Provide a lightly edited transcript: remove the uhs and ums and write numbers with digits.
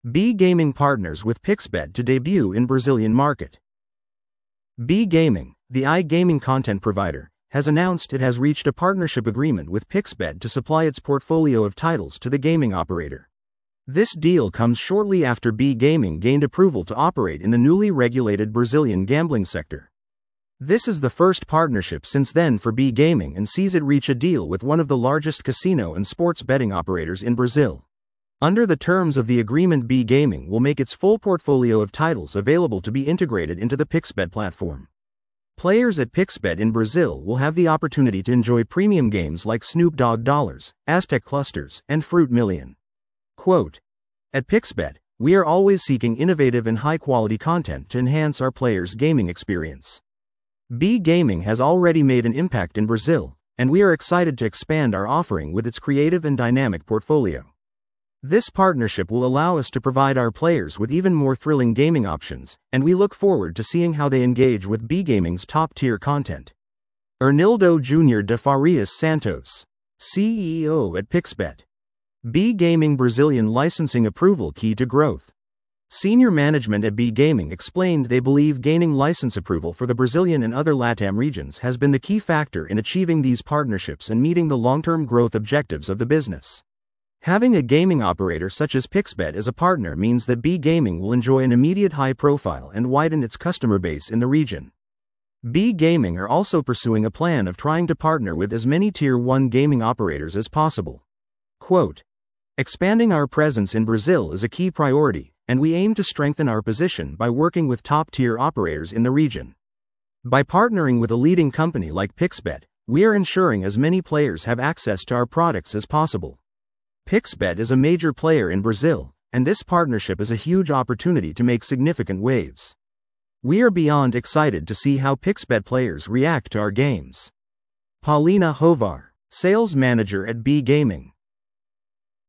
B Gaming partners with Pixbet to debut in Brazilian market. B Gaming, the iGaming content provider, has announced it has reached a partnership agreement with Pixbet to supply its portfolio of titles to the gaming operator. This deal comes shortly after B Gaming gained approval to operate in the newly regulated Brazilian gambling sector. This is the first partnership since then for B Gaming and sees it reach a deal with one of the largest casino and sports betting operators in Brazil. Under the terms of the agreement, B Gaming will make its full portfolio of titles available to be integrated into the Pixbet platform. Players at Pixbet in Brazil will have the opportunity to enjoy premium games like Snoop Dogg Dollars, Aztec Clusters, and Fruit Million. Quote, "At Pixbet, we are always seeking innovative and high-quality content to enhance our players' gaming experience. B Gaming has already made an impact in Brazil, and we are excited to expand our offering with its creative and dynamic portfolio. This partnership will allow us to provide our players with even more thrilling gaming options, and we look forward to seeing how they engage with B Gaming's top-tier content." Ernildo Jr. de Farias Santos, CEO at Pixbet. B Gaming Brazilian licensing approval key to growth. Senior management at B Gaming explained they believe gaining license approval for the Brazilian and other LATAM regions has been the key factor in achieving these partnerships and meeting the long-term growth objectives of the business. Having a gaming operator such as Pixbet as a partner means that B Gaming will enjoy an immediate high profile and widen its customer base in the region. B Gaming are also pursuing a plan of trying to partner with as many Tier 1 gaming operators as possible. Quote, "Expanding our presence in Brazil is a key priority, and we aim to strengthen our position by working with top-tier operators in the region. By partnering with a leading company like Pixbet, we are ensuring as many players have access to our products as possible. Pixbet is a major player in Brazil, and this partnership is a huge opportunity to make significant waves. We are beyond excited to see how Pixbet players react to our games." Paulina Hovar, sales manager at B Gaming.